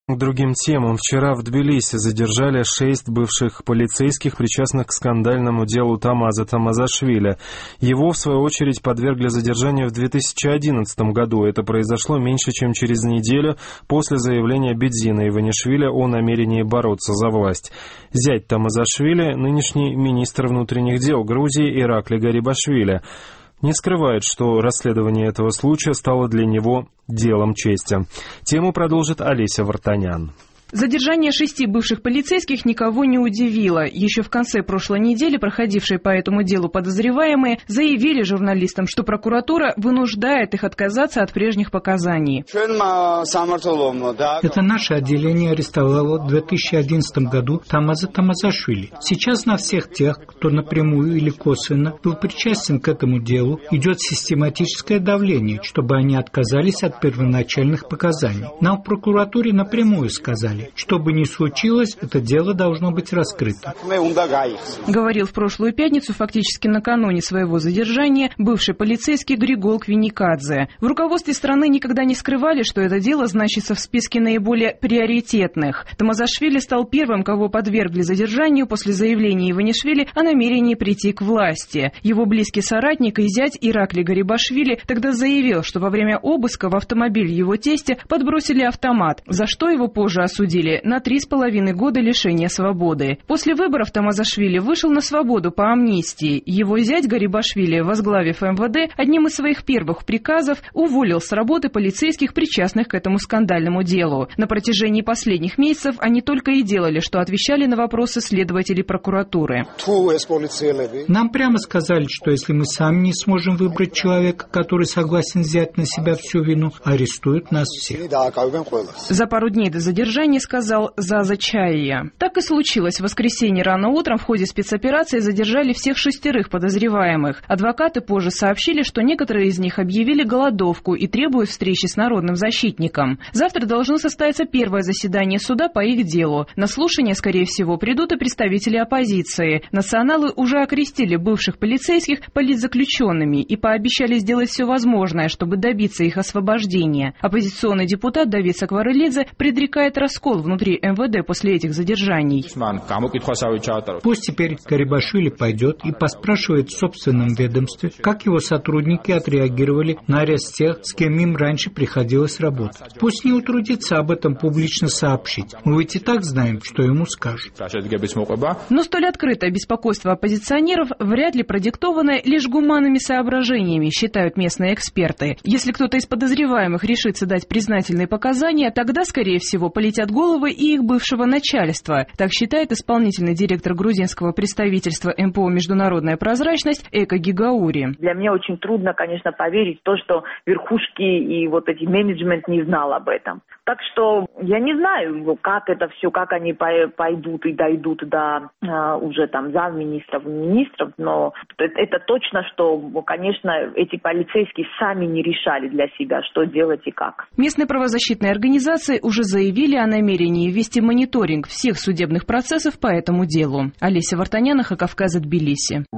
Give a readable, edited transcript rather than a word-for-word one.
К другим темам. Вчера в Тбилиси задержали 6 бывших полицейских, причастных к скандальному делу Тамаза Тамазашвили. Его, в свою очередь, подвергли задержанию в 2011 году. Это произошло меньше, чем через неделю после заявления Бедзина Иванишвили о намерении бороться за власть. Зять Тамазашвили, нынешний министр внутренних дел Грузии Иракли Гарибашвили, не скрывает, что расследование этого случая стало для него делом чести. Тему продолжит Олеся Вартанян. Задержание 6 бывших полицейских никого не удивило. Еще в конце прошлой недели проходившие по этому делу подозреваемые заявили журналистам, что прокуратура вынуждает их отказаться от прежних показаний. Это наше отделение арестовало в 2011 году Тамаза Тамазашвили. Сейчас на всех тех, кто напрямую или косвенно был причастен к этому делу, идет систематическое давление, чтобы они отказались от первоначальных показаний. Нам в прокуратуре напрямую сказали: что бы ни случилось, это дело должно быть раскрыто. Говорил в прошлую пятницу, фактически накануне своего задержания, бывший полицейский Григол Квиникадзе. В руководстве страны никогда не скрывали, что это дело значится в списке наиболее приоритетных. Тамазашвили стал первым, кого подвергли задержанию после заявления Иванишвили о намерении прийти к власти. Его близкий соратник и зять Иракли Гарибашвили тогда заявил, что во время обыска в автомобиль его тестя подбросили автомат, за что его позже осудили на 3,5 года лишения свободы. После выборов Тамазашвили вышел на свободу по амнистии. Его зять Гарибашвили, возглавив МВД, одним из своих первых приказов уволил с работы полицейских, причастных к этому скандальному делу. На протяжении последних месяцев они только и делали, что отвечали на вопросы следователей прокуратуры. Нам прямо сказали, что если мы сами не сможем выбрать человека, который согласен взять на себя всю вину, арестуют нас всех. За пару дней до задержания сказал Заза Чайя. Так и случилось. В воскресенье рано утром в ходе спецоперации задержали всех 6 подозреваемых. Адвокаты позже сообщили, что некоторые из них объявили голодовку и требуют встречи с народным защитником. Завтра должно состояться первое заседание суда по их делу. На слушание, скорее всего, придут и представители оппозиции. Националы уже окрестили бывших полицейских политзаключенными и пообещали сделать все возможное, чтобы добиться их освобождения. Оппозиционный депутат Давид Сакварелидзе предрекает раскол внутри МВД после этих задержаний. Пусть теперь Гарибашвили пойдет и поспрашивает в собственном ведомстве, как его сотрудники отреагировали на арест тех, с кем им раньше приходилось работать. Пусть не утрудится об этом публично сообщить. Мы ведь и так знаем, что ему скажут. Но столь открытое беспокойство оппозиционеров вряд ли продиктовано лишь гуманными соображениями, считают местные эксперты. Если кто-то из подозреваемых решится дать признательные показания, тогда, скорее всего, полетят головы и их бывшего начальства. Так считает исполнительный директор грузинского представительства МПО «Международная прозрачность» Эка Гигаури. Для меня очень трудно, конечно, поверить в то, что верхушки и вот эти менеджмент не знал об этом. Так что я не знаю, как это все, как они пойдут и дойдут до уже там замминистров и министров, но это точно, что, конечно, эти полицейские сами не решали для себя, что делать и как. Местные правозащитные организации уже заявили о намерении ввести мониторинг всех судебных процессов по этому делу. Олеся Вартанян, Кавказа, Тбилиси.